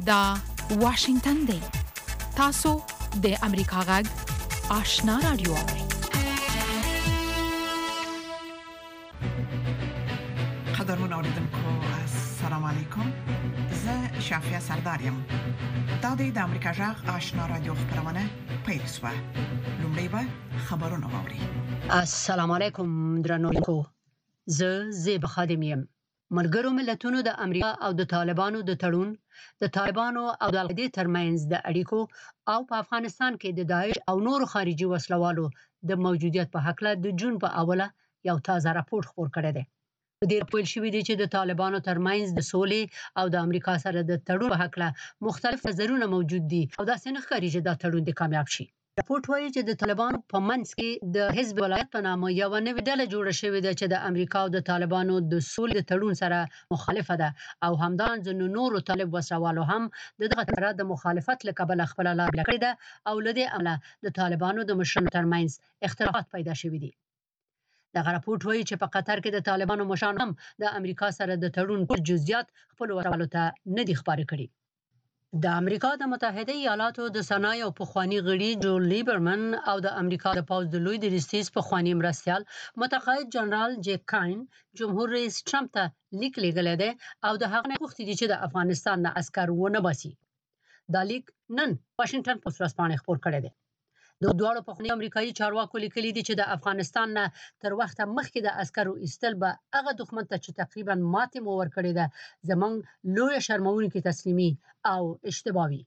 دا واشنگتن دی. تاسو د امریکا غږ آشنا رادیو. قدرمن اوریدونکو السلام علیکم. زه شافیا سردارم. دا د امریکا غږ آشنا رادیو خبرونه پیښه. لومړی به خبرونه واوري. السلام علیکم درنوونکو. زه زیب خادم یم. ملګرو ملتونو د امریکا او د طالبانو د تړون، د طالبانو او د القاعده ترمنځ د اړیکو او په افغانستان کې د داعش او نورو خارجي وسلوالو د موجودیت په حق له د جون په اوله یو تازه راپور خپور کړی دی. په دې راپور شوی دی چې د طالبانو ترمنځ د سولې او د امریکا سره د تړون په حق له مختلف نظرونه موجود دي او دا څنګه ښکاري چې دا تړون د کامیاب شي. راپور وايي چې د طالبانو په منځ کې د حزب ولایت په نامه یو نوې ډله جوړه شوې ده چې د امریکا او د طالبانو د سولې د تړون سره مخالفه ده او همدان ځینو نورو طالب وسوالو هم دغه سره د مخالفت لکبل خپل لار کړې ده او لدې عمله د طالبانو د مشرانو ترمنځ اختلافات پیدا شوي دي. دغه راپور وايي چې په قطر کې د طالبانو مشران هم د امریکا سره د تړون پر جزئیات خپل وسوالو ته نه دي خبرې کړي. د امریکا د متحده ایالاتو د سنا یو پخوانی غړي جو لیبرمن او د امریکا د پوځ د لوی درستیز پخوانی مرستیال متقاعد جنرال جیک کاین جمهور رئیس ټرمپ ته لیک لیږلی دی او د هغه نه غوښتي دي چې د افغانستان نه عسکر ونه باسي. دا لیک نن واشنگټن پوسټ ورځپاڼې خپور کړی دی. د دوړو پخوانی امریکایي چارواکو لیکلي دي چې د افغانستان نه تر وخت مخکې د عسکرو ایستل به هغه دښمن ته چې تقریبا ماتې مو ورکړې ده زمونږ لوی شرمونکې تسلیمي او اشتباهي.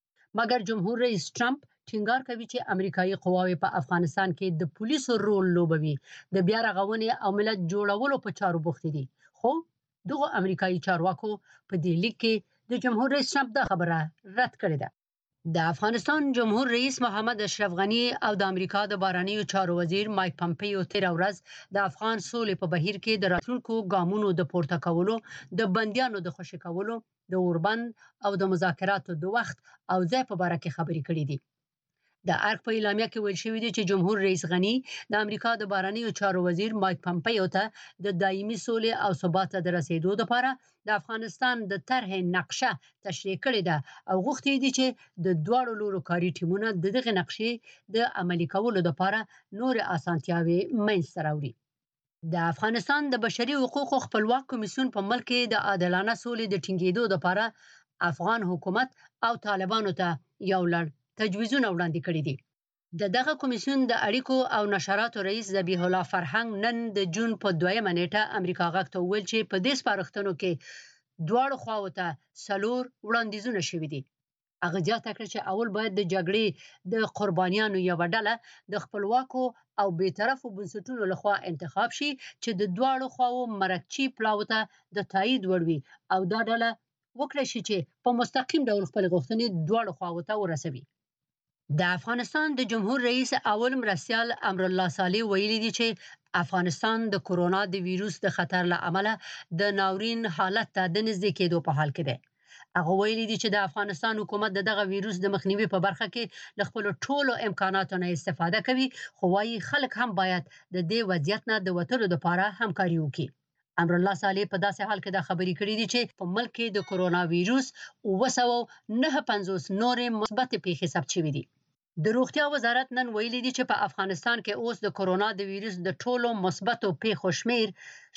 مګر جمهور رئیس ټرمپ ټینګار کوي چې امریکایي قواوې په افغانستان کې د پولیسو رول لوبوي، د بیا رغونې او ملت جوړولو په چارو بوختې دي. خو دغه امریکایي چارواکو په دې لیک کې د جمهور رئیس ټرمپ دا خبره رد کړې ده. د افغانستان جمهور رئیس محمد اشرف غنی او د امریکا د بهرنیو چارو وزیر مایک پمپیو تیر ورځ د افغان سولې په بهیر کې د راتلونکو ګامونو د پورته کولو، د بندیانو د خوشي کولو، د اوربند او د مذاکراتو د وخت او ځای په اړه کې خبرې کړې دي. د ارګ په اعلامیه کې ویل شوی دی چې جمهور رئیس غنی د امریکا د بهرنیو چارو وزیر مایک پمپیو ته د دایمي سولې او ثبات ته رسیدو لپاره د افغانستان د طرحې نقشه تشریح کړې ده او غوښتي دي چې د دواړو لورو کاري ټیمونه دغه نقشې د عملي کولو لپاره نور اسانتیاوي منځته راوړي. د افغانستان د بشري حقوقو خپلواک کمیسیون په ملک کې د عادلانه سولې د ټینګېدو لپاره افغان حکومت او طالبانو ته یو لړ تجویزونه وړاندې کړي دي. دغه کمیسیون د اړیکو او نشراتو رئیس ذبیح الله فرهنګ نن د جون په 2 نیټه امریکا غږ ته وویل چې په دې سپارښتنو کې دواړو خواو ته 4 وړاندیزونه شوي دي. هغه زیاته کړه چې اول باید د جګړې د قربانیانو یو ډله د خپلواکو او بیطرفو بنسټونو لخوا انتخاب شي چې د دواړو خواو مرکچی پلاو ته د تایید وړوي او دا ډله وکړي شي چې په مستقیم ډول خپل غوښتنې دواړو خواو ته ورسوي. د افغانستان د جمهور رئیس اول مرستیال امر الله صالح ویلي دي چې افغانستان د کرونا د ویروس د خطر له امله د ناورین حالت ته د نږدې کېدو په حال کې دی. هغه ویلي دي چې د افغانستان حکومت دغه ویروس د مخنیوي په برخه کې له خپل ټولو امکاناتو نه استفاده کوي، خو وايي خلک هم باید د دې وضعیت نه د وتلو لپاره همکاري وکړي. امر الله صالح په داسې حال کې دا خبرې کړې دي چې په ملک کې د کرونا ویروس 950 نورې مثبت پیښې ثبت شوې دي. د روغتیا وزارت نن ویلي دي چې په افغانستان کې اوس د کرونا د ویروس د ټولو مثبتو پیښو شمیر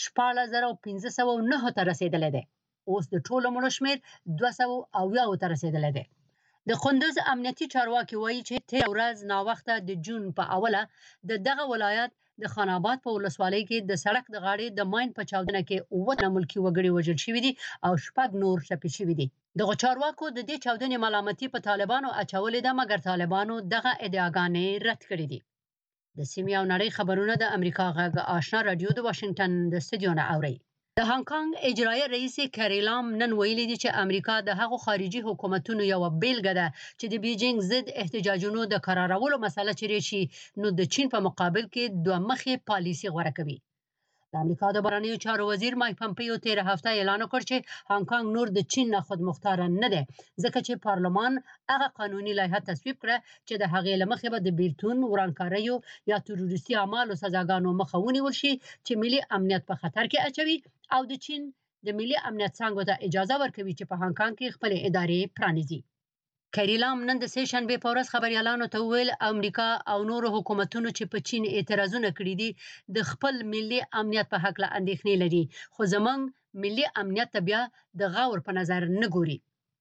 14509 ته رسیدلی دی. اوس د ټولو مړو شمیر 280 ته رسیدلی دی. د کندز امنیتي چارواکي وایي چې تیر ورځ ناوخته د جون په اوله دغه ولایت د خان آباد په ولسوالۍ کې د سړک د غاړې د ماین په چاودنه کې 9 ملکي وګړي وژل شوي دي او 6 نور ټپي شوي دي. دغه چارواکو د دې چاودنې ملامتي په طالبانو اچولې ده، مګر طالبانو دغه ادعاګانې رد کړې دي. د سیمې او نړۍ خبرونه د امریکا غږ آشنا رادیو د واشنگټن د استودیو نه اوري. د هانګ کانګ اجرایي رئیس کری لام نن ویلي دي چې امریکا د هغو خارجي حکومتونو یو بیلګه ده چې د بیجینګ ضد احتجاجونو د قرارولو مسله چیرې شي نو د چین په مقابل کې دوه مخې پالیسي غوره کوي. د امریکا د بهرنیو چارو وزیر مایک پمپیو تیر هفته اعلان وکړ چې هانګ کانګ نور د چین نه خودمختار نه دی، ځکه چې پارلمان هغه قانوني لایحه تصویب کړه چې د هغې له مخې به د بیلتون، ورانکاریو یا تروریستي اعمالو سزاګانو مخه ونیول شي چې ملي امنیت په خطر کې اچوي او د چین د ملي امنیت څنګه ته اجازه ورکوي چې په هانګ کانګ کې خپل ادارې پرانیزي. کیری لام نن د سه شنبه په ورځ خبريالانو ته ویل امریکا او نور حکومتونو چې په چین اعتراضونه کړي دي د خپل ملي امنیت په حق له اندېښنې لري، خو زمونږ ملي امنیت ته بیا د غور په نظر نه ګوري.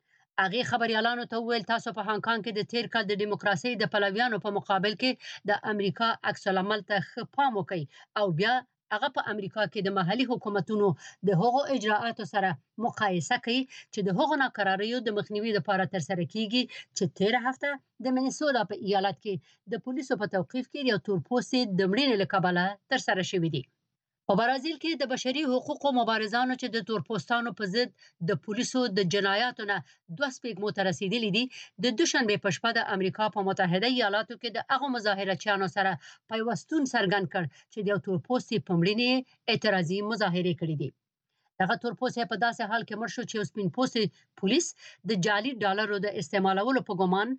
هغه خبريالانو ته ویل تاسو په هانګ کانګ کې د تیر کال د دیموکراسي د پلویانو په مقابل کې د امریکا عکس العمل ته خپام وکي او بیا هغه په امریکا کې د محلي حکومتونو د هغو اجراءاتو سره مقایسه کوي چې د هغو ناکراریو د مخنیوي لپاره تر سره کیږي چې تیر هفته د مینیسوټا په ایالت کې د پولیسو په توقیف کې یو تورپوستي د مړینې له کبله تر سره شوی دی. په برازیل کې د بشري حقوقو مبارزانو چې د تورپوستانو په ضد د پولیسو د جنایاتو نه 2 سپېږمو ته رسیدلي دي، د دوشنبه په شپه د امریکا په متحده ایالاتو کې د هغو مظاهرچیانو سره پیوستون څرګند کړ چې د یو تورپوستي په مړینې اعتراضي مظاهرې کړې دي. دغه تورپوستی په داسې حال کې مړ شو چې یو سپین پوستي پولیس د جعلي ډالرو د استعمالولو په ګمان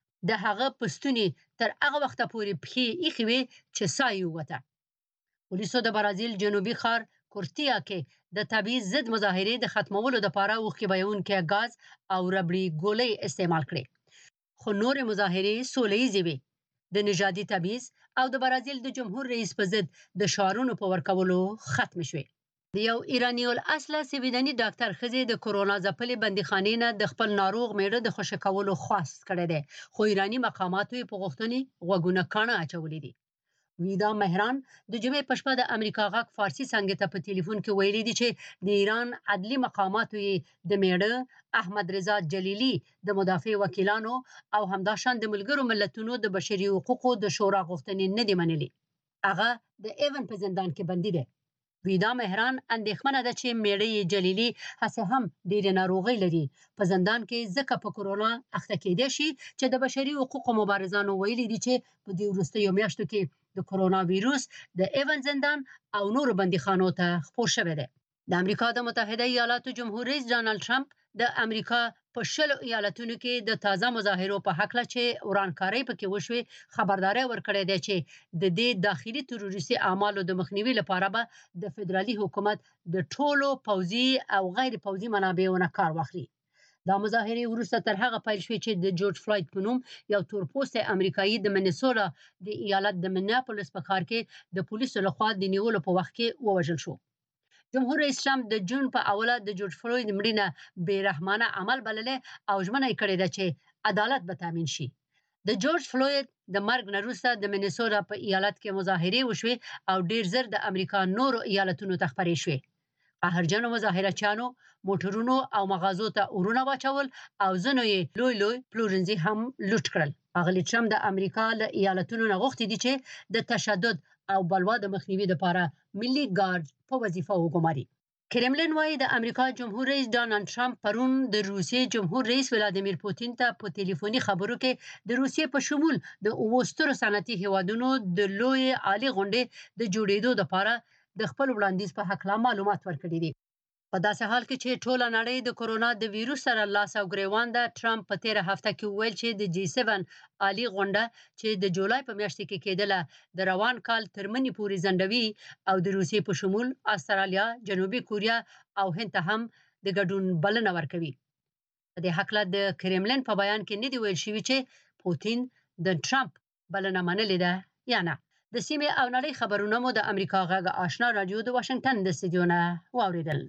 د هغه په ستوني تر هغه وخته پورې پښې ایښې وې چې ساه یې ووته. پولیسو د برازیل جنوبي ښار کورتیا کې د تبعیض ضد مظاهرې د ختمولو لپاره اوښکې بهونکي غاز او ربړي ګولۍ استعمال کړې، خو نورې مظاهرې سوله ییزې وې. د نژادي تبعیض او د برازیل د جمهور رئیس په ضد د شعارونو په ورکولو ختم شوې. د یو ایرانی الاصله سویدني ډاکټر ښځې د کورونا ځپلې بندیخانې نه د خپل ناروغ میړه د خوشي کولو خواست کړی دی، خو ایرانی مقاماتو یې په غوښتنې غوږونه کاڼه اچولي دي. ویدا مهران د جمعې په شپه د امریکا غاک فارسی څنګه ته په ټلیفون کې ویلي دي چې د ایران عدلي مقاماتو یې د میړه احمد رضا جلیلی د مدافع وکیلانو او همداشان د ملګرو ملتونو د بشري حقوقو د شورا غوښتنې نه دي منلي. هغه د ایون په زندان کې بندي دی. ویدا مهران اندېښمنه ده چې میړه جلیلی هڅه هم ډېر ناروغي لري، په زندان کې ځکه په کورونا اخته کېدای شي چې د بشري حقوقو مبارزانو ویلي دي چې په دې وروستیو میاشتو کې د کورونا ویروس د ایون زندان او نورو بندیخانو ته خپور شوی دی. د امریکا د متحده ایالاتو جمهور رئیس ډانلډ ټرمپ د امریکا په 10 ایالتونو کې د تازه مظاهرو په حق له چې ورانکارۍ پکې وشوي خبرداري ورکړې ده چې د دې داخلي تروریستي اعمالو د مخنیوي لپاره به د فدرالي حکومت د ټولو پوځي او غیر پوځي منابعو نه کار واخلي. دا مظاهرې وروسته تر هغه پیل شوې چې د جورج فلوید په نوم یو تورپوستی امریکایي د مینیسوټا د ایالت د منیاپولیس په ښار کې د پولیسو لخوا د نیولو په وخت کې ووژل شو. جمهور رئیس ټرمپ د جون په اوله د جورج فلوید مړینه بې رحمانه عمل بللې او ژمنه یې کړې ده چې عدالت به تامین شي. د جورج فلوید د مرګ نه وروسته د مینیسوټا په ایالت کې مظاهرې وشوې او ډیر زر د امریکا نورو ایالتونو ته خپرې شوې. قهرجنو مظاهرچیانو موټرونو او مغازو ته اورونه واچول او ځینو یې لوی لوی پلورنځي هم لوټ کړل. اغلی ټرمپ د امریکا له ایالتونو نه غوښتي دي چې د تشدد او بلوا د مخنیوي لپاره ملي ګارد په وظیفه وګماري. کرملین وايي د امریکا جمهور رئیس ډانلډ ټرمپ پرون د روسیې جمهور رئیس ولادیمیر پوتین ته په ټلیفوني خبرو کې د روسیې په شمول د اوستر صنعتي هیوادونو د لوی عالی غونډې د جوړېدو لپاره د خپل وړاندیز په حق لا معلومات ورکړي دي. په داسې حال کې چې ټوله نړۍ د کورونا د ویروس سره لاس او ګریوان ده، ټرمپ په تیر هفته کې ویل چې د G7 عالی غونډه چې د جولای په میاشت کې کېدله د روان کال تر مني پورې ځنډوي او د روسیې په شمول استرالیا، جنوبي کوریا او هند ته هم د ګډون بلنه ورکوي. په دې حق له د کرملین په بیان کې نه دی ویل شوی چې پوتین د ټرمپ بلنه منلې ده یا نه. د سیمې او نړۍ خبرونه مو د امریکا غږ آشنا رادیو د واشنگټن د استودیو نه واوریدل.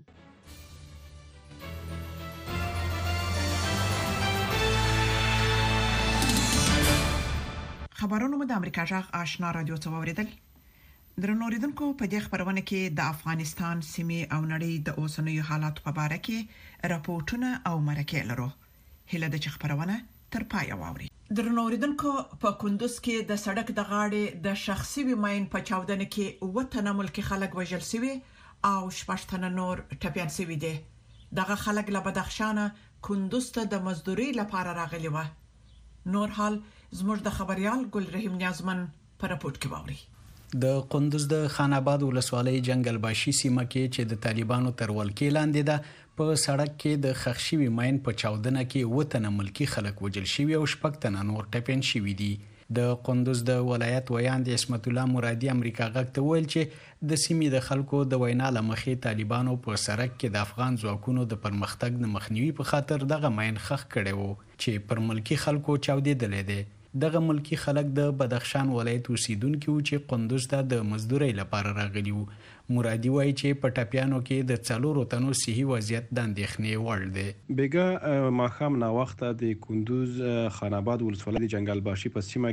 خبرونه مو د امریکا جغ آشنا رادیو څخه اوریدل. درنو اوریدونکو په دې خبرونه کې د افغانستان سیمې او نړۍ د اوسنیو حالات په اړه کې راپورټونه او مرکې لرو. هله د خبرونه تر پای واوري. درنو اوریدونکو په کندوز کې د سړک د غاړې د شخصي وماین په چاودنه کې وطن ملکی خلک وژل شوی او شپږ نور ټپيان شوی دي. دغه خلک له بدخشان کندوز ته د مزدوري لپاره راغلي و. نور حال زموږ د خبريال ګل رحیم نیازمن پر راپورټ کې واوري. د قندوز د خان آباد ولسوالۍ جنگل باشي سیمه کې چې د طالبانو تر ولکې لاندې ده په سړک کې د خښشوي ماين په چاودنه کې وطن ملکی خلک وجل شوی او شپږ تنه نور ټپین شوی دي. د قندوز د ولایت ویاند عصمت الله مرادي امریکا غږ ته ویل چې د سیمې د خلکو د وینا لمخې طالبانو په سرک کې د افغان ځواکونو د پرمختګ د مخنیوي په خاطر دغه ماین خخ کړي وو چې پر ملکی خلکو چاودېدلې دي. دغه ملکی خلک د بدخشان ولایت اوسیدونکو چې قندوز ته د مزدورۍ لپاره راغلي وو. مرادي وایي چې په ټاپیانو کې د 4 تنو صحي وضعیت د اندېښنې وړ دی. بیګا ماښام ناوخته د کندوز خان آباد ولسوالۍ د جنگل باشي په سیمه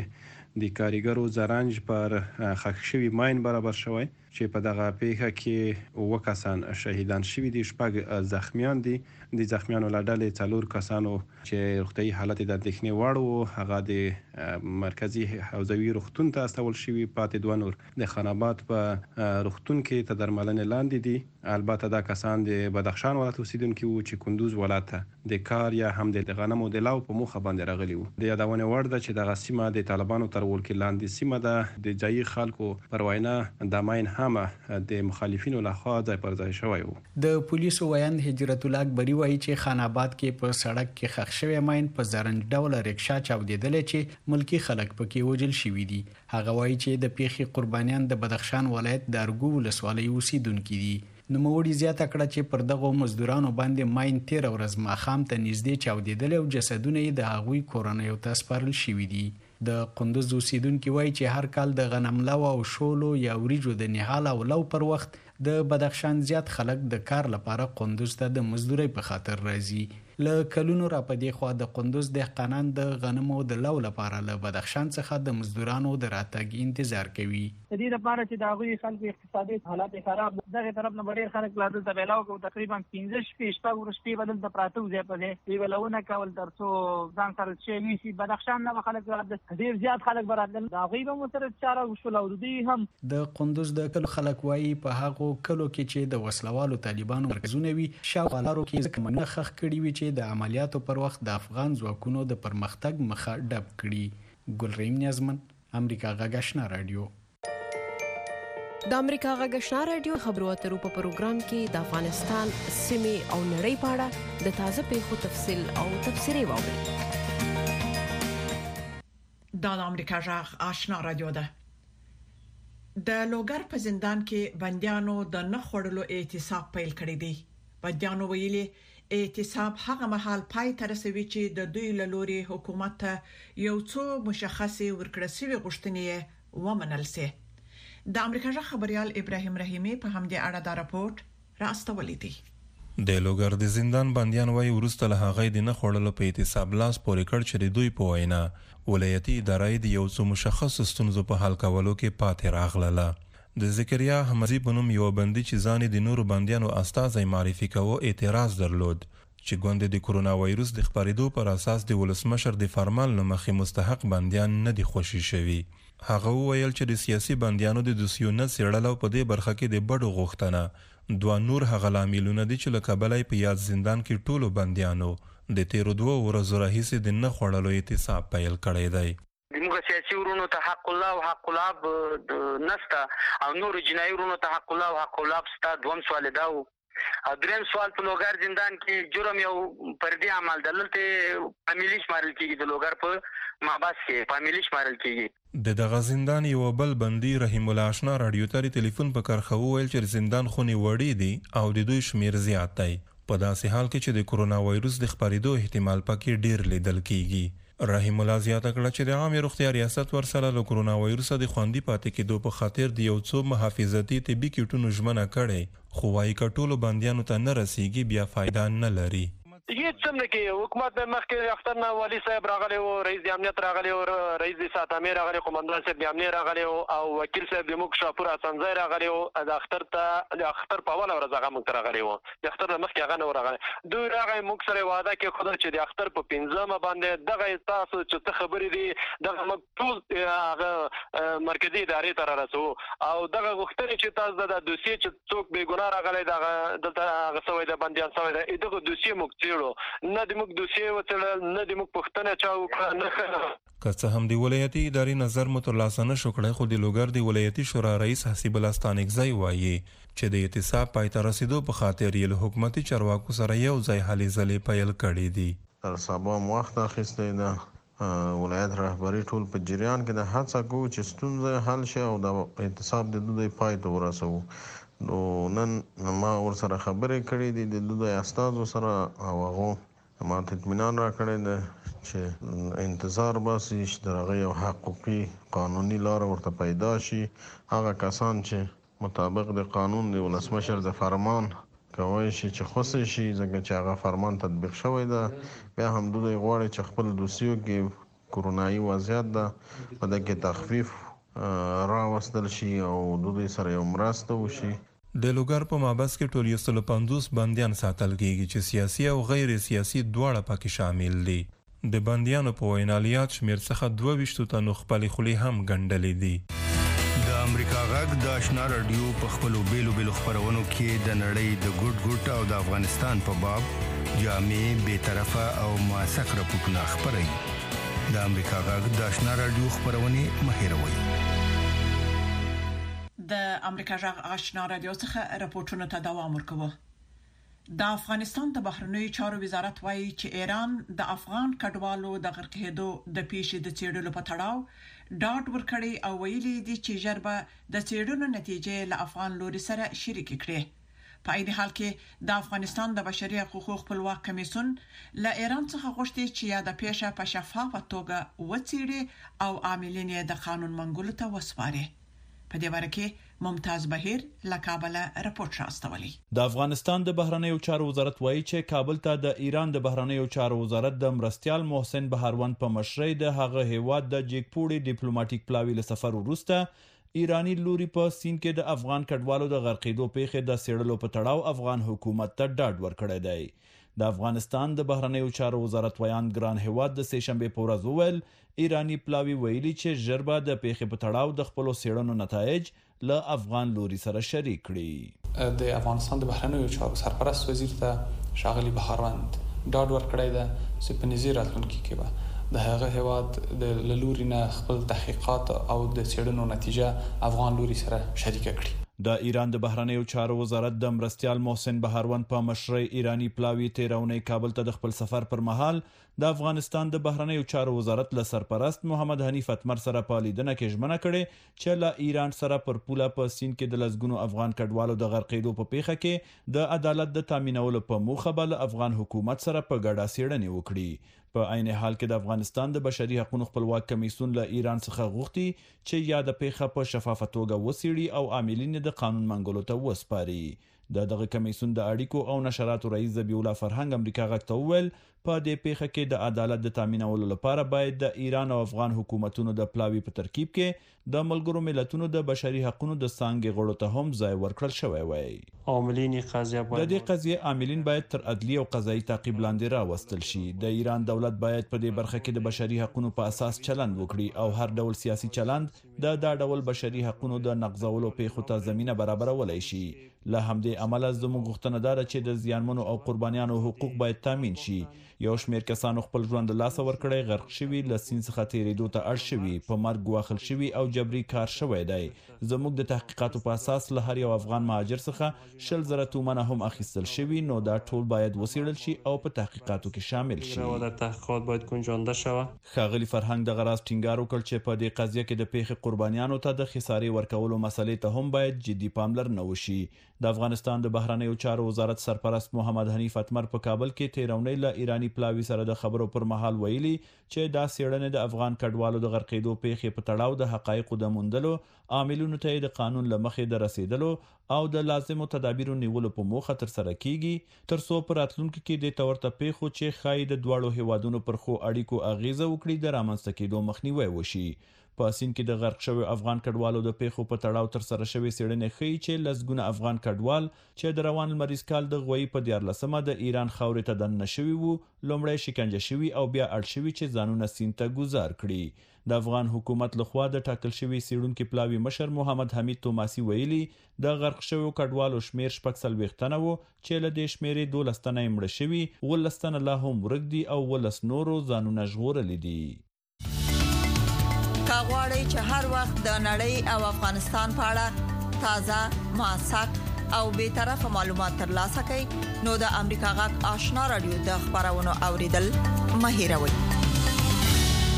کې د کاریګرو زرنج پر خښ شوي ماین برابر شوی چې په دغه پیښه کې 9 کسان شهیدان شوي دي، 6 زخمیان دي. د زخمیانو له ډلې 4 کسانو چې روغتیايي حالت د اندېښنې وړ و هغه د مرکزي حوزوي روغتون ته استول شوي، پاتې 2 نور د خان آباد په روغتون کې تر درملنې لاندې دي. البته دا کسان د بدخشان ولایت اوسیدونکي وو چې کندوز ولایت ته د کار یا هم د غنمو د لو په موخه باندې راغلي وو. د یادونې وړ ده چې دغه سیمه د طالبانو تر ولکې لاندې سیمه ده. د ځایي خلکو پر وینا د ماین هم د مخالفینو لخوا ځای پر ځای شوی وو. د پولیسو ویاند هجرت الله اکبري وایي چې خان آباد کې په سړک کې خښ شوی ماین په زرنج ډول رکشا چاودېدلې چې ملکی خلک پکې وژل شوي دي. هغه وایي چې د پیښې قربانیان د بدخشان ولایت د ارګو ولسوالۍ اوسیدونکي دي. نوموړي زیاته کړه چې پر دغه مزدورانو باندې ماین 13 ورځ ماښام ته نږدې چاودېدل او جسدونه یې د هغوی کورنیو ته سپارل شوي دي. د قندوز اوسیدونکي وایي چې هر کال د غنم لو او شولو یا وریجو د نهال او لو پر وخت د بدخشان زیات خلک د کار لپاره قندوز ته د مزدورۍ په خاطر راځي. له کلونو را پدې خوا د قندوز دهقانان د غنمو د لو لپاره له بدخشان څخه د مزدورانو د راتګ انتظار کوي. د دې لپاره چې د هغوی خلکو اقتصادي حالات خراب دغه طرف نه ډېر خلک لا دلته بېلاو کوي. تقریبا 15 شپې به دلته پراته وو، ځای په ځای دوی به لونه کول تر څو ځان سره څه نیسي. بدخشان نه به خلک ډېر زیات خلک به راتلل، د هغوی به مو سره چاره وشول. او دوی هم د قندوز د کلو خلک وایي په هغو کلو کې چې د وسلوالو طالبانو مرکزونه وي شاوخوا لارو کې ځکه منونه خښ کړي وي چې د عملیاتو پر وخت د افغان ځواکونو د پرمختګ مخه ډب کړي. ګلریم نیازمن، امریکا غږ آشنا رادیو. د امریکا غږ آشنا رادیو خبرو اترو په پروګرام کې د افغانستان سیمې او نړۍ په اړه د تازه پیښو تفصیل او تبصرې واورئ. دا د امریکا غږ آشنا رادیو ده. د لوګر په زندان کې بنديانو د نه خړلو اعتصاب پیل کړی دی. بنديانو ویلي اعتصاب هغه مهال پای ته رسوي چې د دوی له لوري حکومت ته یو څو مشخصي ورکړسوي غوښتنې ومنل سي. د امریکا ژغ خبريال ابراهيم رحيمي په همدې اړه دا راپورټ راستولې دي. د لوګر د زندان بنديان وايي ورسته له هغه د نه خړلو په اعتصاب لاس پورې کړ چې دوی په وینا ولایتي ادارې د یو څو مشخص ستونزو په حل کولو کې پاتې راغله. د ذکریا حمزي بنوم یو بندي چې ځان د نورو بنديانو استازي معرفي کوو اعتراض درلود چې ګوند د کرونا وایروس د خپرېدو پر اساس د ولسمشر د فرمان لمخې مستحق بنديان نه دي خوشي شوي. هغه ویل چې د سیاسي بنديانو د دوسیو نه سیړلو په دې برخه کې د بډو غوښتنه 2 نور هغه لاملونه دي چې لکه بلای په یاد زندان کې ټولو بنديانو د 13 ورځو راهیسې د نه خړلو اعتصاب پیل کړی دی. موږ سیاسي ورونو ته حق الله او حق الاب نستا او نور جنایي ورونو ته حق الله او حق الاب ستا. دوم سوال دا و. دریم سوال په لوګر زندان کې جرم یو پردي عمل دلته فامیلی شمارل کیږي. د لوګر په ماباس کې فامیلی شمارل کیږي. د دغه زندان یو بل بندي رحیم الله آشنا رادیو ته ټلیفون په کارخه وویل چې زندان خونې وړي دي او د دوی شمیر زیات دی په داسې حال کې چې د کرونا وایروس د خپرېدو احتمال پکې ډیر لیدل کیږي. رحیم الله زیاته کړه چې د عامه روغتیا ریاست ورسره له کرونا وایروس د خوندي پاتې کېدو په خاطر د یو څو محافظتي طبي کیټونو ژمنه کړې خو وايي کټولو بنديانو ته نه رسیږي بیا فائدہ نه لري. هیڅ څنګه کې حکومت به مخکې اختر نه والی صاحب راغلی او رئیس امنیت راغلی او رئیس ساتامه راغلی قومندان صاحب امنیت راغلی او وکیل صاحب د موږ شاپور اسانځای راغلی او د اختر ته د اختر په اول ورځ هغه موږ راغلی او د اختر مخکې هغه نه راغلی. دوی راغی موږ سره وعده کې خدای چې د اختر په 15 باندې دغه تاسو چې خبرې دي دغه موږ ټول هغه مرکزی ادارې ته راسو او دغه غوښتنې چې تاسو د دوسیې چې څوک بې ګناه راغلی دغه دلته هغه سوی د بنديان سوی دغه دوسیې موږ نه د موږ دوسیې وڅېړل نه د موږ پوښتنه چا وکړه نه. که څه هم د ولایتي ادارې نظر مو ترلاسه نه شو کړی خو د لوګر د ولایتي شورا رئیس حسیب الله ستانکزی وایي چې د اعتصاب پای ته رسیدو په خاطر یې له حکومتي چارواکو سره یو ځای هلې ځلې پیل کړې دي. تر سبا وخت اخیستی ده ولایت رهبری ټول په جریان کې د هڅه کوو چې ستونزه حل شي او د اعتصاب د دوی پای ته ورسوو. نو نن ما ورسره خبرې کړې دي د دوی استادو سره او هغه ما ته اطمینان راکړی دی چې انتظار باسي چې د هغه یو حقوقي قانوني لار ورته پیدا شي. هغه کسان چې مطابق د قانون د ولسمشر د فرمان کوي چې خوشي شي ځکه چې هغه فرمان تطبیق شوی دی، بیا هم دوی غواړي چې خپل دوسیو کې کورونایي وضعیت ده په دې کې تخفیف راوستل شي او دوی سره یو مرسته وشي. د لوګر په مابس کې ټول 150 بندیان ساتل کېږي چې سیاسي او غیر سیاسي دواړه پکې شامل دي. د بندیانو په وینالیات شمیر څخه 22 تنو خپل خولي هم ګڼلې دي. د امریکا غږ د آشنا رادیو په خپلو بیلو خبرونو کې د نړۍ د ګډ او د افغانستان په باب جامع بے طرفه او موثق راپورټونه خبري. د امریکا غږ د آشنا رادیو خبرونه مهیروي. د امریکا غږ آشنا رادیو څخه راپورټونه ته دوام ورکوي. د افغانستان د بهرنیو چارو وزارت وایي چې ایران د افغان کډوالو د غرق کېدو د پیښې د څېړلو په تړاو ډاډ ورکړي او ویلي دي چې ژر به د څېړنو نتیجې له افغان لوري سره شریک کړي. په عین حال کې د افغانستان د بشري حقوقو خپلواک کمیسیون له ایران څخه غوښتي چې یا د پیښه په شفافه توګه وڅېړي او عاملین یې د قانون منګولو ته وسپاري. په دې باره کې ممتاز بهیر له کابل راپورټ راستولی. د افغانستان د بهرنیو چارو وزارت وایي چې کابل ته د ایران د بهرنیو چارو وزارت د مرستيال محسن بهاروند په مشرۍ د هغه هیواد د جګپوړي ډیپلوماټیک پلاوی له سفر وروسته ایرانی لوري په سین کې د افغان کډوالو د غرقېدو پیښې د سیړلو په تړاو افغان حکومت ته ډاډ ورکړی دی. د افغانستان د بهرنیو چارو وزارت ویان ګران هیواد د سهشنبه په ورځ وویل ایرانی پلاوی ویلي چې ژربا د پیښې په تړاو د خپل سیړنو نتایج له افغان لوري سره شریک کړي. د افغانستان د بهرنیو چارو سرپرست وزیر ته شاغلی بهاروند ډاډ ورکړی دی چې په نږدې راتلونکي کې به د هغه هیواد د لوري نه خپل تحقیقات او د سیړنو نتیجه افغان لوري سره شریک کړي. د ایران د بهرنیو چارو وزارت د مرستيال محسن بهاروند په مشرۍ ایرانی پلاوی تیرونی کابل ته د خپل سفر پر مهال د افغانستان د بهرنیو چارو وزارت له سرپرست محمد حنیف اتمر سره په لیدنه کې ژمنه کړې چې له ایران سره پر پوله په سین کې د لزګونو افغان کډوالو د غرقېدو په پیښه کې د عدالت د تامینولو په موخه بل افغان حکومت سره په ګډه څېړنې وکړي. په عین حال کې د افغانستان د بشري حقوقو خپلواک کمیسیون له ایران څخه غوښتي چې یا د پیښه په شفافه توګه وڅېړي او عاملین د قانون منګولو ته وسپاري. دغه کمیسیون د اړیکو او نشراتو رئیس ذبیح الله فرهنګ امریکا غږ ته وویل په دې پیښه کې د عدالت د تامینولو لپاره باید د ایران او افغان حکومتونو د پلاوی په ترکیب کې د ملګرو ملتونو د بشري حقوقو د څنګه غړو ته هم ځای ورکړل شوی وای. عاملین قضیه باید د دې قضیه عاملین باید تر عدلی او قضایي تعقیب لاندې راوستل شي. د ایران دولت باید په دې برخه کې د بشري حقوقو په اساس چلند وکړي او هر ډول سیاسي چلند د دا ډول بشري حقوقو د نقضولو پیښو ته زمينه برابرولای شي. له همدې عمله زموږ غوښتنه ده چې د زیانمنو او قربانیانو حقوق باید تامین شي. یو شمېر کسانو خپل ژوند له لاسه ورکړی، غرق شوي، له سیند څخه تیریدو ته اړ شوي، په مرګ واخل شوي او جبري کار شوی دی. زموږ د تحقیقاتو په اساس له هر یو افغان مهاجر څخه 100,000 تومنه هم اخیستل شوي، نو دا ټول باید وڅېړل شي او په تحقیقاتو کې شامل شي. در تحقیقات باید گنجانده شود. ښاغلي فرهنګ دغه راز ټینګار وکړ چې په دې قضیه کې د پیښې قربانیانو ته د خسارې ورکولو مسلې ته هم باید جدي پاملرنه وشي. د افغانستان د بهرنیو چارو وزارت سرپرست محمد حنیف اتمر په کابل کې تیرونی له ایرانی پلاوی سره د خبرو پر مهال ویلي چې دا څېړنې د افغان کډوالو د غرقېدو پیښې په تړاو د حقایقو د موندلو، عاملینو ته د قانون له مخې د رسیدلو او د لازمو تدابیرو نیولو په موخه ترسره کیږي، ترڅو په راتلونکي کې د تورته پیښو چې ښایي د دواړو هیوادونو پر خو اړیکو اغیزه وکړي د رامنځته کېدو مخنیوی وشي. په سین کې د غرق شوی افغان کډوالو د پیښو په تړاو ترسره شوی څېړنې ښیي چې لسګونه افغان کډوال چې د روان لمریز کال د غوي په 14مه د ایران خاورې ته دننه شوي وو، لومړی شکنجه شوي او بیا اړ شوي چې ځانونه سین ته گذار کړي. د افغان حکومت لخوا د ټاکل شوی څېړونکي پلاوی مشر محمد حمید توماسي ویلي د غرق شویو کډوالو شمیر 40 تنه وو چې له دې شمیرې 12 تنه مړه شوي، 19 تنه لا هم ورک دي او 19 نورو ځانونه ژغورلي دي. کاغوري چې هر وخت د نړۍ او افغانستان په اړه تازه، موثق او به طرفه معلومات ترلاسه کړئ نو د امریکا غږ آشنا رادیو د خبرونو اوریدل مه هیروئ.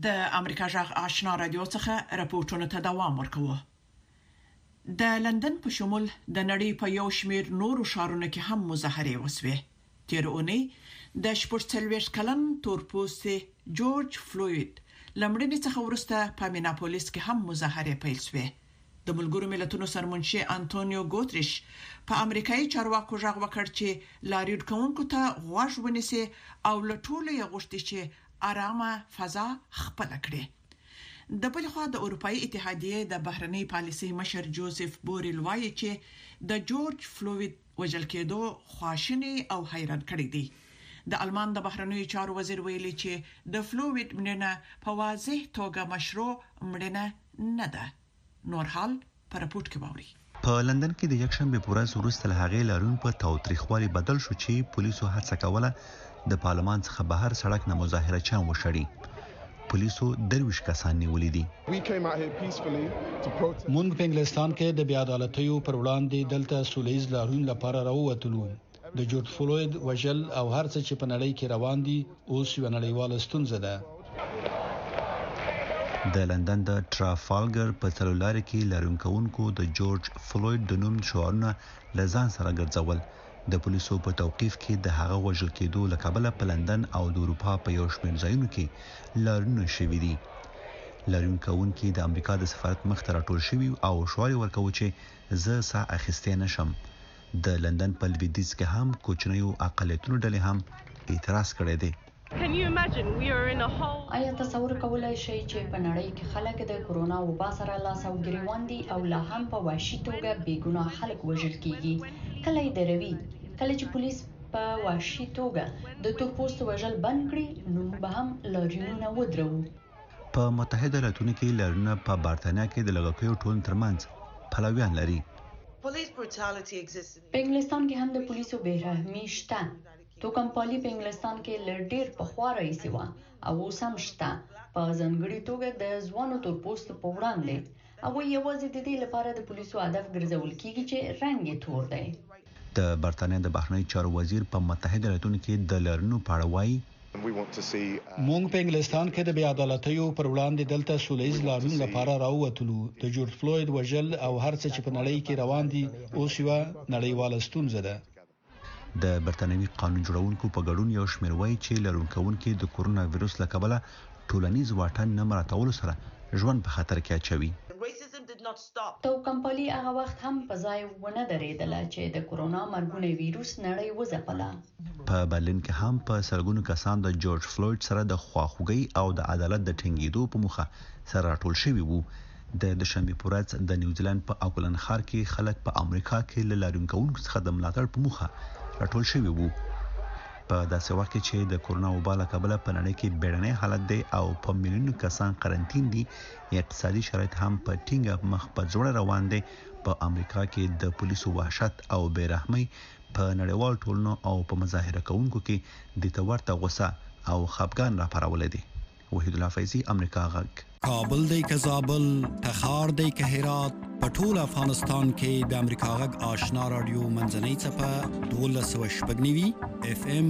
د امریکا جغ آشنا رادیو څخه راپورټونه ته دوام ورکوه. د لندن په شمول د نړۍ په یو شمېر نورو ښارونو کې هم مظاهرې وسوې. تیر اونۍ د 44 کلن تورپوستي جورج فلوید لمړني څخه ورسته په میناپولیس کې هم مظاهرې پیل شوې. د ملګرو ملتونو سرمنشي انټونیو ګوتریش په امریکایي چارواکو ژغ وکړ چې لاریون کوونکو ته غوږ ونیسي او له ټولو یې غوښتي چې آرامه فضا خپل کړي. د بل خوا د اروپאי اتحادیې د بهرنی پالیسي مشر جوزف بوریل وایي چې د جورج فلوید وژل کېدو خواشنی او حیران کړي دي. د آلمان د بهرنی چارو وزیر ویلي چې د فلوید مړینه په واضح توګه مشروع مړینه نه ده. نور حال پر راپورټ کې باوري. په لندن کې د یکشنبه په ورځ وروسته له هغې لارون په تاوتریخوالي بدل شو چې پولیسو هڅه کوله د پارلمان څخه بهر سړک نه مظاهره چم وشړي. پولیسو 23 کسان نیولي دي. مونږ په انګلستان کې د بیا عدالتیو پر وړاندې دلته سولېز لارون لپاره راووتلو. د جورج فلوید وژل او هر څه چې په نړۍ کې روان دي اوس یو نړیواله ستونزه ده. د لندن د ټرافالګر په څلورلارې کې لارون کوونکو د جورج فلوید د نوم شعارونه لزان سره ګرځول. د پولیسو په توقیف کې د هغه وژل کېدو له کبله په لندن او د اروپا په یو شمېر ځایونو کې لارونونه شوي دي. لارون کوونکي د امریکا د سفارت مخ ته راټول شوي او شعار ورکوي چې زه ساه اخیستی نشم. د لندن په لویدیځ کې هم کوچنیو اقلیتونو ډلې هم اعتراض کړی دی. آیا تصور کولای شئ چې په نړۍ کې خلک د کورونا وبا سره لاس او ګریوان دي او لا هم په وحشي توګه بې ګناه خلک وژل کیږي؟ کله یې دروي کله چې پولیس په وحشي توګه د تورپوستو وژل بند کړي نو به هم لاریونونه ودرو. په متحده ایالاتونو کې لارونه په بارتانیا کې د لږکیو ټولنې ترمنځ پلویان لري. په انګلستان کې هم د پولیسو بېرحمي شته. توکمپالي په انګلستان کې لږ ډېر پخوا راهیسې وه او اوس هم شته. په ځانګړي توګه د ځوانو تورپوستو په وړاندې هغوی یوازې د دې لپاره د پولیسو هدف ګرځول کیږي چې رنګ یې تور دی. د برتانیا د بهرنی چارو وزیر په متحده ایالاتونو کې د لارونو په اړه وایي مونږ په انګلستان کې د بیا عدالتیو پر وړاندې دلته سولېز لارون لپاره راووتلو. د جورج فلوید وژل او هر څه چې په نړۍ کې روان دي اوس یو نړیواله ستونزه ده. د برتانوي قانون جوړونکو په ګډون یو شمېر وایي چې لارون کوونکي د کورونا وایروس له کبله ټولنیز واټن نه مراعاتولو سره ژوند په خطر کې اچوي. توکمپالي هغه وخت هم په ځای ونه درېدله چې د کورونا مرګونی وایروس نړۍ وځپله. په برلین کې هم په سلګونو کسان د جورج فلوید سره د خواخوږۍ او د عدالت د ټینګېدو په موخه سره راټول شوي وو. د دوشنبه په ورځ د نیوزیلند په اوکلند ښار کې خلک په امریکا کې له لارون کوونکو څخه د ملاتړ په موخه راټول شوي وو. په داسې وخت کې چې د کورونا وبا له کبله په نړۍ کې بیړنی حالت دی او په میلیونونو کسان قرنطین دي، اقتصادي شرایط هم په ټینګه مخ په ځوړه روان دي. په امریکا کې د پولیسو وحشت او بېرحمۍ په نړیوال ټولنو او په مظاهره کوونکو کې د تورته غوسه او خپګان راپارولی دی. وحید الله فیضی، امریکا غږ. کابل دی که زابل، تخار دی که هرات، په ټول افغانستان کې د امریکا غږ آشنا رادیو منځنۍ څپه 1290 اف ام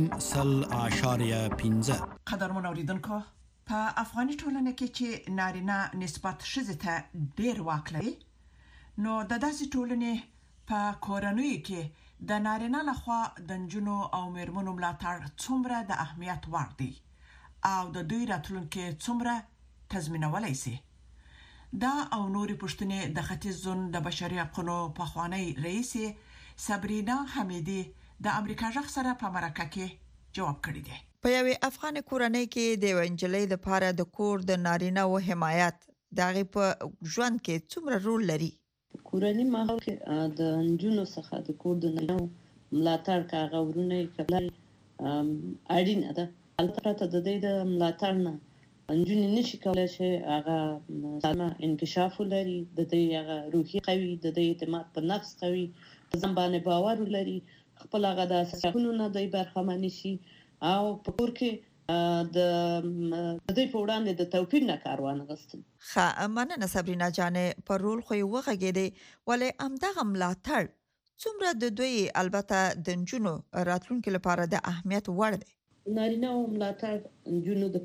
100.15. قدرمن اوریدونکو، په افغاني ټولنه کې چې نارینه نسبت ښځې ته ډېر واک لري، نو د داسې ټولنې په کورنیو کې د نارینه لخوا د نجونو او میرمنو ملاتړ څومره د اهمیت وړ دی او د دوی راتلونکي څومره تضمینولای شي. دا او نورې پوښتنې د ختیځ زون د بشري حقوقو پخوانی رئیس صبرینا حمیدی د امریکا ژغ سره په مرکه کې جواب کړی دی. په یوې افغان کورنۍ کې د وینجلۍ لپاره د کور د نارینه او حمایت دغه په ژوند کې څومره رول لري؟ کورنۍ ماحول کې د نجونو څخه د کور د نارینه ملاتړ کاغه ورونه کبلای اړین ده. البته د دې د ملاتړ نه نجونې نشي کولای چې هغه سالمه انکشاف ولري، د دې هغه روحي قوي، د دې اعتماد په نفس قوي، په ځان باندې باور ولري، خپل هغه د اساسونو نه د برخمن شي او په کور کې د دې په وړاندې د توپیر نه کار وانغستل. ښه مننه صبرینا جانې، پر رول خو یې وغږېدې، ولې همدغه ملاتړ څومره د دوی البته د نجونو راتلونکي لپاره د اهمیت وړ دی؟ نارینه او ملاتړ نجونو لپاره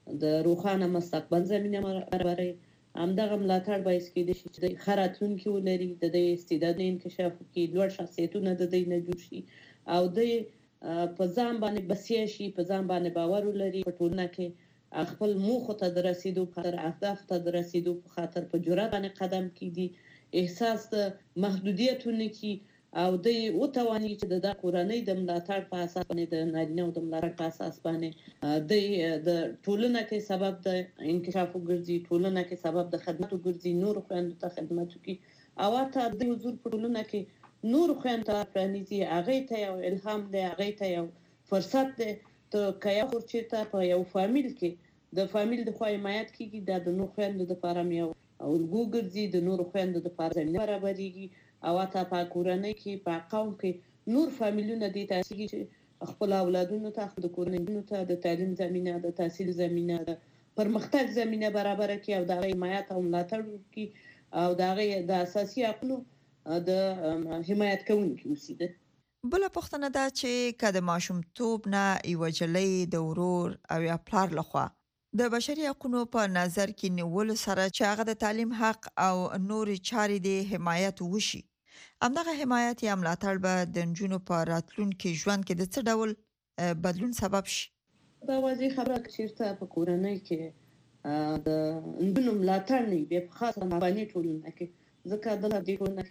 د روښانه مستقبل زمينه برابروي. همدغه ملاتړ باعث کېدای شي چې د خراتونکي ولري، د استعداد انکشاف وکړي، لوړ شخصیتونه د دې نه جوړ شي او د په ځان باندې بسیا شي، په ځان باندې باور ولري، په ټولنه کې خپل موخو ته د رسیدو په خاطر، اهداف ته د رسیدو په خاطر په جرأت باندې قدم کېږي، احساس د محدودیتونو کې او د وتواني چې د کورنۍ د ملاتړ په اساس باندې د نارینه او د ملاتړ په اساس باندې د ټولنه کې سبب د انکشاف وګرځي، ټولنه کې سبب د خدمت وګرځي، نور خويندو ته خدمت وکړي او ته د حضور په ټولنه کې نور خويندو ته پرانیزي، هغه ته یو الهام دی، هغه ته یو فرصت دی ته کیا ورچته په یو فامیل کې د فامیل د خوای حمایت کیږي د نور خويندو د لپاره یو او وګرځي، د نور خويندو د لپاره زمينه برابرېږي او ته په کورنۍ کې په قوم کې نور فامیلونه دي تاسو چې خپل اولادونو ته د کورنۍ ته د تعلیم زمينه، د تحصیل زمينه، د پرمختګ زمينه برابر کړي او د حمایت او ملاتړ وکړي او د اساسي حقوقو د حمایت کوونکي اوسي. بل پښتنه دا چې کله ماشومتوب نه یو جلې د ورور او یا پلار لخوا د بشري حقوقو په نظر کې نیول سره چې هغه د تعلیم حق او نور چارې د حمایت وشي، همدغه حمایت یا ملاتړ به د نجونو په راتلونکي ژوند کې د څه ډول بدلون سبب شي؟ دا واضح خبره چې په کورنۍ کې د نجونو ملاتړ نه وي، په خاصه افغاني ټولنه کې، ځکه د دې ټولنه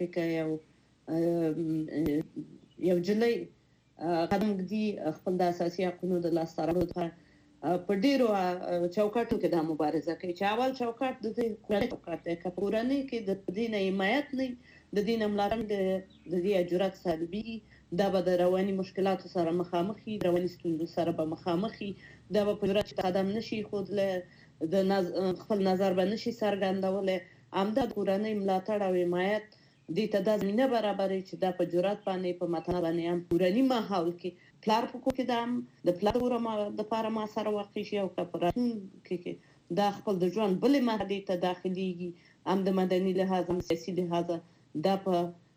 کې یو جلې قدم ږدي خپل د اساسي حقوقو د لاسته راوړلو لپاره په ډیرو چوکاټو کې د مبارزه کوي چې اول چوکاټ د کورنۍ چوکاټ دی. که کورنۍ کې د دین حمایت نه د دین ملاتړ د دې جرأت سلبي دا به د رواني مشکلاتو سره مخامخي، رواني ستونزو سره به مخامخي، دا به په جرأت قدم نشي خودله د خپل نظر به نشي څرګندولای. همدا کورنۍ ملاتړ او حمایت دې ته د زمينه برابرې چې دا په جرأت باندې په متن باندې هم کورنۍ ماحول کې پلار په کو کې د پلار د لپاره ما سره واقع شي او کپراتون کې دا خپل د ژوند بلې مرحلې ته داخليږي، هم د مدني لحاظ هم سیاسي لحاظ دا په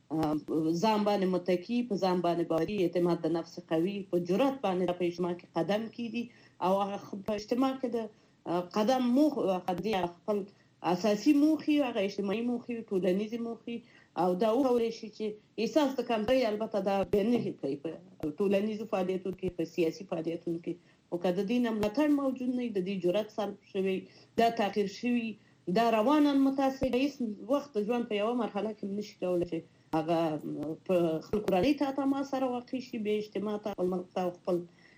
ځان باندې متکی، په ځان باندې باوري، اعتماد د نفس قوي، په جرأت باندې په اجتماع کې قدم کیږي او هغه په اجتماع کې د قدم موخه خپل اساسي موخي، هغه اجتماعي موخي، ټولنیزي موخي او دا وړي شي چې احساس د کمزوري البته دا بنه کوي په ټولنیزو فعالیتونو کې، په سیاسي فعالیتونو کې، او کله د دین ملاتړ موجود نه، د دې جرأت سلب شوی، دا تغییر شوی، دا رواناً متاثر هیڅ وخت ژوند په یو مرحله کې نشي کولای چې هغه په خپل کورنۍ ته ما سره واقع شي، به اجتماع ته خپل ملت او خپل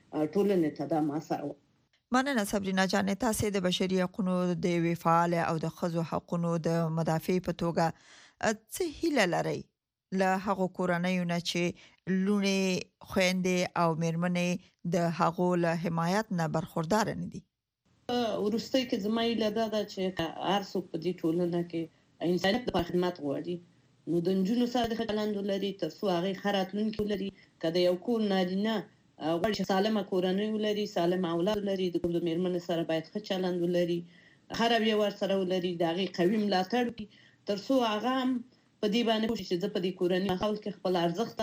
ټولنې ته دا ما سره. مننه صبرینا جان، تاسو د بشري حقوقو د فعال او د ښځو حقوقو د مدافع په توګه څه هیله لرئ له هغو کورنیو نه چې لوڼې، خویندې او میرمنې د هغو له حمایت نه برخوردار نه دي؟ ورسته کې زما هیله دا ده چې هر څوک په دې ټولنه کې انسانیت د خدمت غواړي، نو د نجونو سره د چلند ولري تر څو هغه خراتلونکي ولري. کله یو کور نارینه غواړي چې سالمه کورنۍ ولري، سالم اولاد ولري، د کور د میرمنې سره باید ښه چلند ولري، هر یو ور سره ولري، د هغې قوي ملاتړ وکړي تر څو هغه هم په دې باندې پوه شي چې زه په دې کورنۍ ماحول کې خپل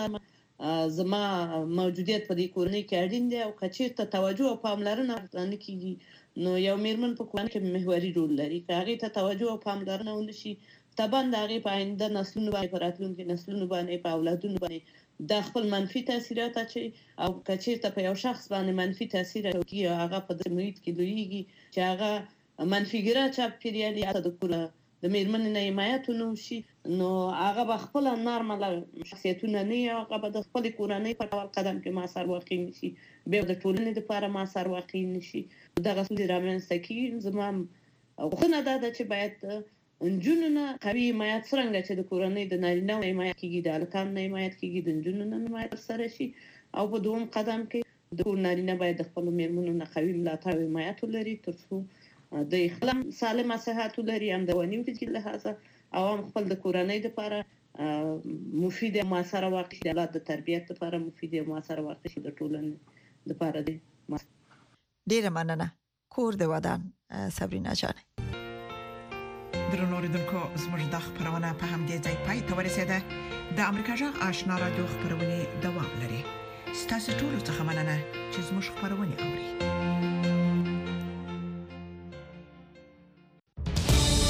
ارزښت زما موجودیت په دې کورنۍ کې اړین دی، او که چېرته توجه او پاملرنه نه کېږي نو یو میرمن په کورنۍ کې محوري رول لري. که هغې ته توجه او پاملرنه ونه شي، طبعا د هغې په آینده نسلونو باندې، په راتلونکي نسلونو باندې، په اولادونو باندې دا خپل منفي تاثیرات اچوي. او که چېرته په یو شخص باندې منفي تاثیر اچوي، هغه په داسې محیط کې لویېږي چې هغه منفیګرا چاپېریال یا د کور د میرمنې نه حمایت ونه وشي، نو هغه به خپله نارمله شخصیتونه نه وي، هغه به د خپلې کورنۍ په ډول قدم کې معاصر واقع نه شي، بیا د ټولنې دپاره معاصر واقع نه شي، دغه ستونزې رامنځته کېږي. زما غوښتنه دا ده چې باید نجونو نه قوي حمایت څرنګه چې د کورنۍ د نارینه حمایت کېږي، د هلکانو نه حمایت کېږي، د نجونو نه حمایت ترسره شي. او په دوم قدم کې د کور نارینه باید د خپلو میرمنو نه قوي ملاتړ او حمایت ولري تر څو د خپل سالمه صحت ولري، هم د ونیو فزیکي لحاظه او هم خپل د کورنۍ لپاره مفید او موثره واقع شي، د اولاد د تربیت لپاره مفید او موثره واقع شي، د ټولنې لپاره دی. ډیره مننه. کور د ودان صبرینا جان. درنو اوریدونکو، زموږ د خبرونه په همدې ځای پای ته ورسېده. د امریکا جغ آشنا رادیو خبرونه دوام لري. ستاسو ټول څه مننه چې زموږ خبرونه اوري.